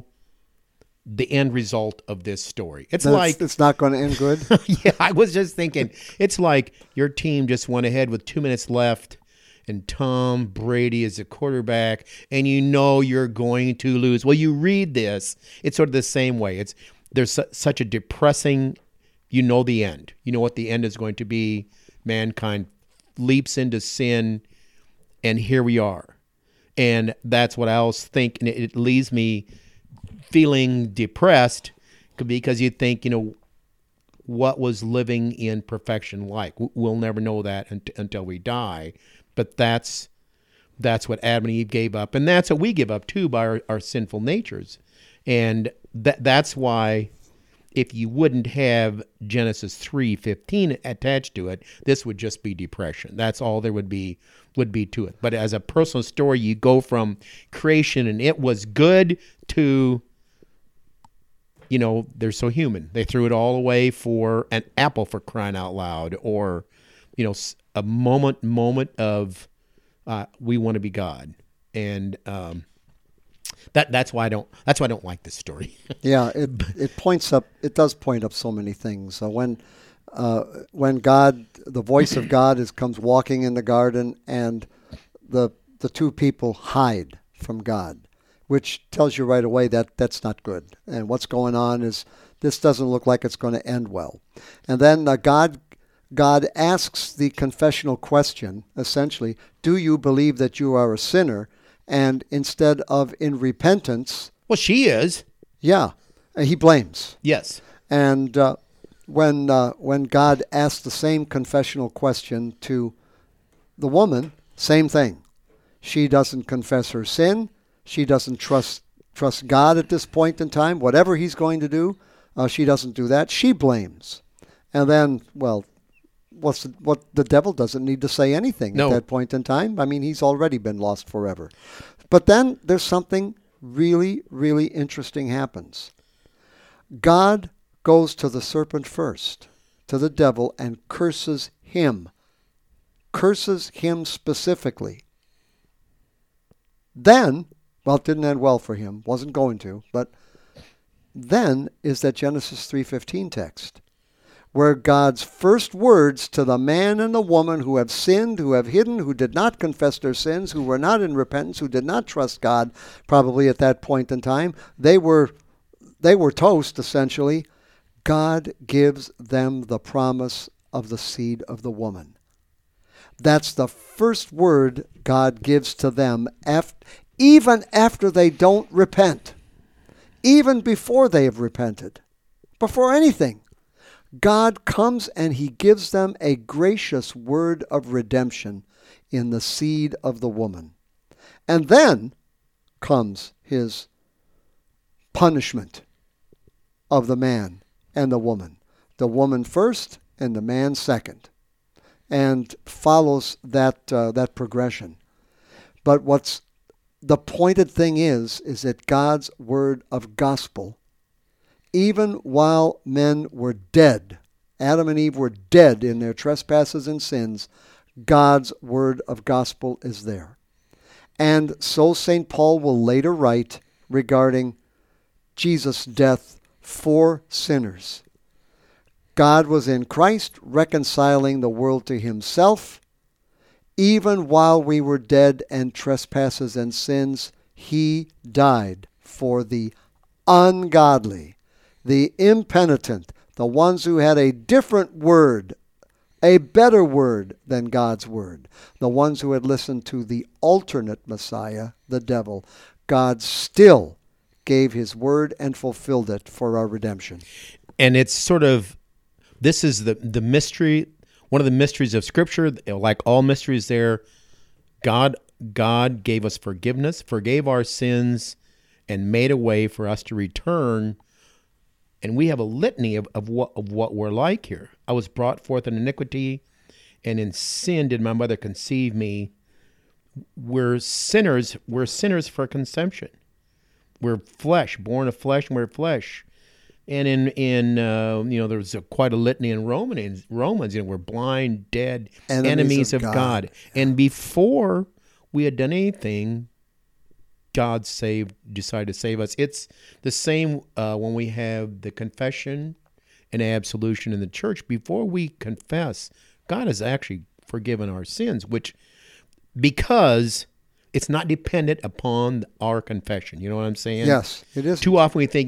the end result of this story. It's not going to end good. Yeah, I was just thinking, it's like your team just went ahead with 2 minutes left, and Tom Brady is the quarterback, and you're going to lose. Well, you read this, it's sort of the same way. There's such a depressing, the end. You know what the end is going to be. Mankind leaps into sin, and here we are. And that's what I always think, and it leaves me feeling depressed because you think, what was living in perfection like? We'll never know that until we die. But that's what Adam and Eve gave up, and that's what we give up too by our sinful natures. And that's why, if you wouldn't have Genesis 3:15 attached to it, this would just be depression. That's all there would be to it. But as a personal story, you go from creation and it was good to, they're so human. They threw it all away for an apple, for crying out loud, or, a moment of we want to be God. And that's why I don't like this story. Yeah, it does point up so many things. When God, the voice of God comes walking in the garden, and the two people hide from God, which tells you right away that that's not good. And what's going on is this doesn't look like it's going to end well. And then God asks the confessional question, essentially, do you believe that you are a sinner? And instead of in repentance... Well, she is. Yeah, he blames. Yes. And when God asks the same confessional question to the woman, same thing. She doesn't confess her sin. She doesn't trust God at this point in time. Whatever he's going to do, she doesn't do that. She blames. And then, what the devil doesn't need to say anything at that point in time. I mean, he's already been lost forever. But then there's something really, really interesting happens. God goes to the serpent first, to the devil, and curses him specifically. Then, it didn't end well for him, wasn't going to, but then is that Genesis 3:15 text, where God's first words to the man and the woman who have sinned, who have hidden, who did not confess their sins, who were not in repentance, who did not trust God probably at that point in time, they were toast, essentially. God gives them the promise of the seed of the woman. That's the first word God gives to them, even after they don't repent, even before they have repented, before anything. God comes and he gives them a gracious word of redemption in the seed of the woman. And then comes his punishment of the man and the woman. The woman first and the man second. And follows that progression. But what's the pointed thing is that God's word of gospel, even while men were dead, Adam and Eve were dead in their trespasses and sins, God's word of gospel is there. And so St. Paul will later write regarding Jesus' death for sinners. God was in Christ reconciling the world to himself. Even while we were dead in trespasses and sins, he died for the ungodly, the impenitent, the ones who had a different word, a better word than God's word, the ones who had listened to the alternate Messiah, the devil. God still gave his word and fulfilled it for our redemption. And it's sort of, this is the mystery, one of the mysteries of Scripture. Like all mysteries there, God gave us forgiveness, forgave our sins, and made a way for us to return. And we have a litany of what we're like here. I was brought forth in iniquity, and in sin did my mother conceive me. We're sinners. We're sinners for conception. We're flesh, born of flesh, and we're flesh. And in there's quite a litany in Romans. We're blind, dead, enemies of God. And before we had done anything, God decided to save us. It's the same when we have the confession and absolution in the church. Before we confess, God has actually forgiven our sins, because it's not dependent upon our confession. You know what I'm saying? Yes, it is. Too often we think,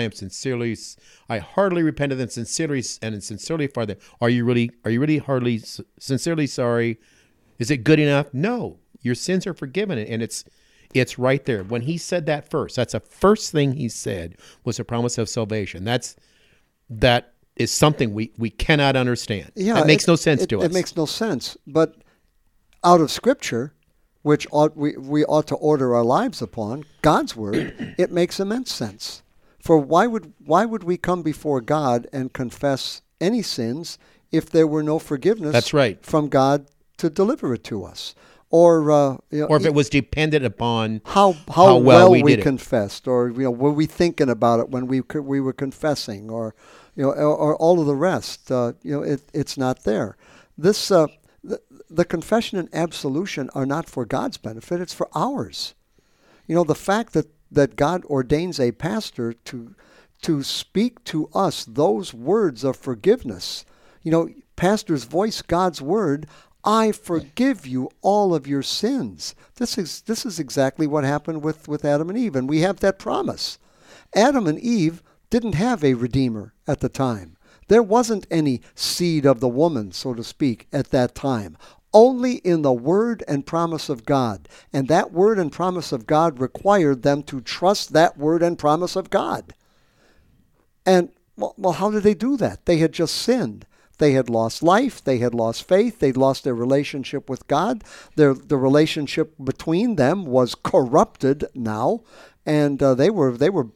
I heartily repented and sincerely Father. Are you really heartily, sincerely sorry? Is it good enough? No, your sins are forgiven, and it's right there. When he said that first, that's the first thing he said was a promise of salvation. That is something we cannot understand. Yeah, that makes no sense to us. It makes no sense. But out of Scripture, which we ought to order our lives upon, God's word, it makes immense sense. For why would we come before God and confess any sins if there were no forgiveness That's right. from God to deliver it to us? Or if it was dependent upon how well we did it. confessed, or were we thinking about it when we were confessing, or or all of the rest. It's not there. This the confession and absolution are not for God's benefit; it's for ours. The fact that God ordains a pastor to speak to us those words of forgiveness. Pastors voice God's word. I forgive you all of your sins. This is exactly what happened with Adam and Eve, and we have that promise. Adam and Eve didn't have a redeemer at the time. There wasn't any seed of the woman, so to speak, at that time. Only in the word and promise of God. And that word and promise of God required them to trust that word and promise of God. And, well, how did they do that? They had just sinned. They had lost life. They had lost faith. They'd lost their relationship with God. The relationship between them was corrupted now. And they were,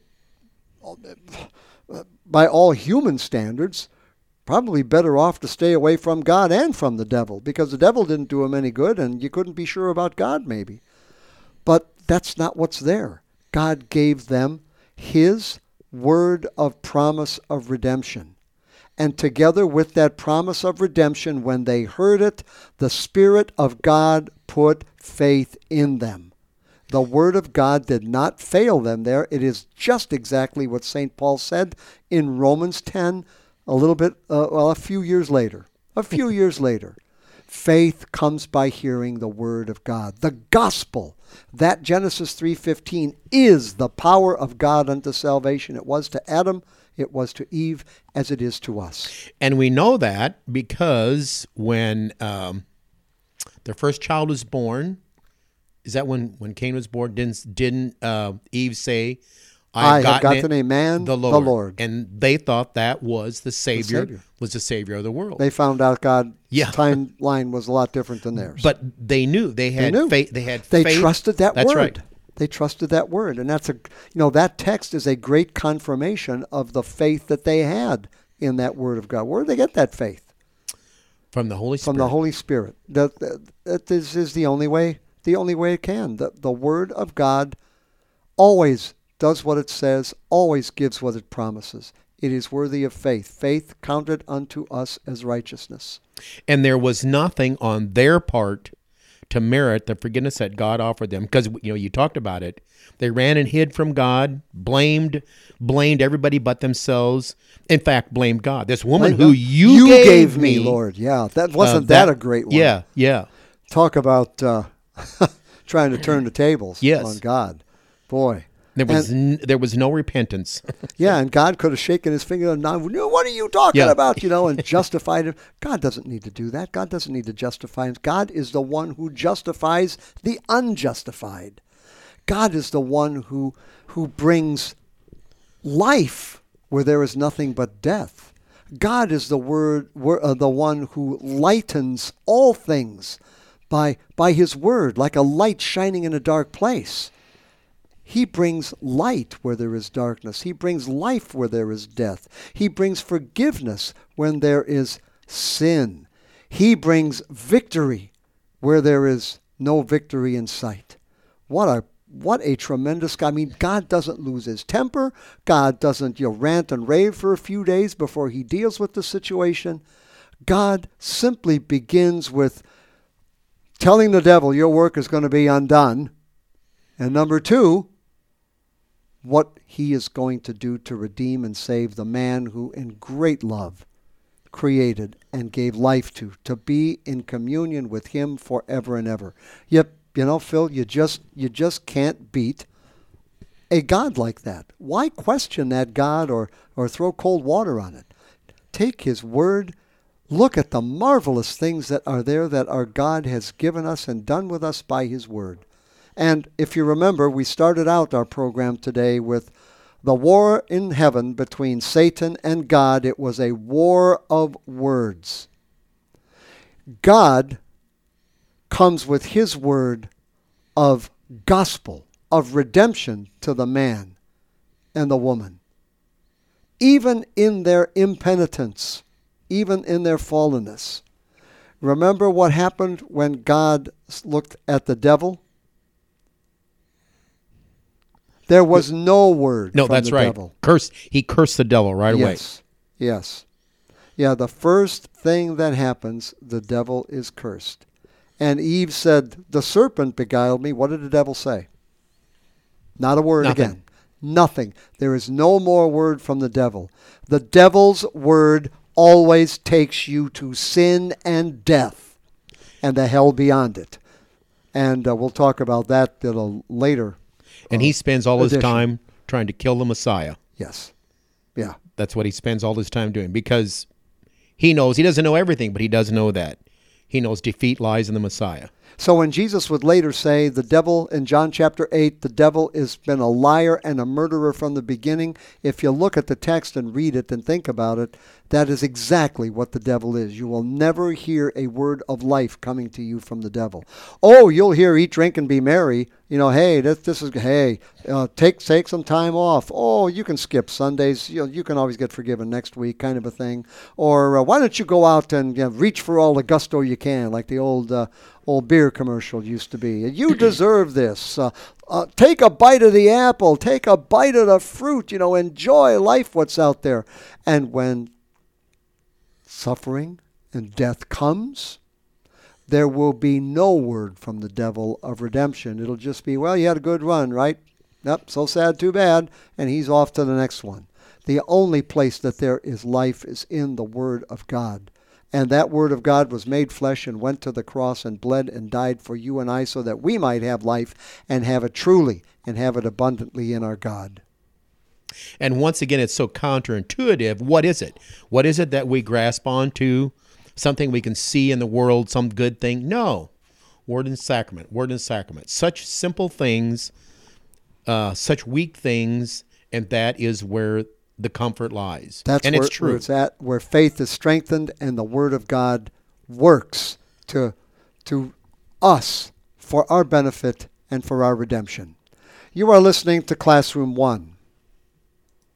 by all human standards, probably better off to stay away from God and from the devil, because the devil didn't do them any good, and you couldn't be sure about God maybe. But that's not what's there. God gave them his word of promise of redemption. And together with that promise of redemption, when they heard it, the Spirit of God put faith in them. The Word of God did not fail them there. It is just exactly what St. Paul said in Romans 10, a few years later. Faith comes by hearing the Word of God. The gospel, that Genesis 3:15, is the power of God unto salvation. It was to Adam, it was to Eve, as it is to us. And we know that because when their first child was born, is that when Cain was born? Didn't Eve say, I have gotten a man, the the Lord. Lord. And they thought that was the Savior, Savior. was the Savior of the world. They found out God's Yeah. timeline was a lot different than theirs. But they knew. They had knew. faith. They had They faith. trusted that That's word. right. They trusted that word. And that's that text is a great confirmation of the faith that they had in that word of God. Where did they get that faith? From the Holy Spirit. From the Holy Spirit. That is the only way it can. The word of God always does what it says, always gives what it promises. It is worthy of faith. Faith counted unto us as righteousness. And there was nothing on their part to merit the forgiveness that God offered them. Because, you talked about it. They ran and hid from God, blamed everybody but themselves. In fact, blamed God. This woman who you gave me, Lord. Yeah, wasn't that a great one? Yeah. Talk about trying to turn the tables on God. Boy. There was no repentance. Yeah, and God could have shaken his finger and what are you talking about? And justified him. God doesn't need to do that. God doesn't need to justify him. God is the one who justifies the unjustified. God is the one who brings life where there is nothing but death. God is the one who lightens all things by his word, like a light shining in a dark place. He brings light where there is darkness. He brings life where there is death. He brings forgiveness when there is sin. He brings victory where there is no victory in sight. What a tremendous God. I mean, God doesn't lose his temper. God doesn't rant and rave for a few days before he deals with the situation. God simply begins with telling the devil, your work is going to be undone. And number two, what he is going to do to redeem and save the man who in great love created and gave life to be in communion with him forever and ever. Yep, Phil, you just can't beat a God like that. Why question that God or throw cold water on it? Take his word, look at the marvelous things that are there that our God has given us and done with us by his word. And if you remember, we started out our program today with the war in heaven between Satan and God. It was a war of words. God comes with his word of gospel, of redemption to the man and the woman. Even in their impenitence, even in their fallenness. Remember what happened when God looked at the devil? There was no word from that's the right. devil. He cursed the devil right away. Yes. Yeah, the first thing that happens, the devil is cursed. And Eve said, the serpent beguiled me. What did the devil say? Not a word again. Nothing. There is no more word from the devil. The devil's word always takes you to sin and death and the hell beyond it. And we'll talk about that a little later. And he spends all his edition. time trying to kill the Messiah. Yes. Yeah. That's what he spends all his time doing because he knows, he doesn't know everything, but he does know that. He knows defeat lies in the Messiah. So when Jesus would later say, the devil, in John chapter 8, the devil has been a liar and a murderer from the beginning, if you look at the text and read it and think about it, that is exactly what the devil is. You will never hear a word of life coming to you from the devil. Oh, you'll hear eat, drink, and be merry. Take some time off. Oh, you can skip Sundays. You can always get forgiven next week, kind of a thing. Or why don't you go out and reach for all the gusto you can, like the old beer commercial used to be. You deserve this. Take a bite of the apple. Take a bite of the fruit. Enjoy life, what's out there. And when suffering and death comes, there will be no word from the devil of redemption. It'll just be, well, you had a good run, right? Yep, so sad, too bad. And he's off to the next one. The only place that there is life is in the Word of God. And that Word of God was made flesh and went to the cross and bled and died for you and I so that we might have life and have it truly and have it abundantly in our God. And once again, it's so counterintuitive. What is it? What is it that we grasp onto? Something we can see in the world, some good thing? No. Word and sacrament, word and sacrament. Such simple things, such weak things, And that is where the comfort lies. That's and where, it's true. where it's at, where faith is strengthened and the Word of God works to us for our benefit and for our redemption. You are listening to Classroom 1.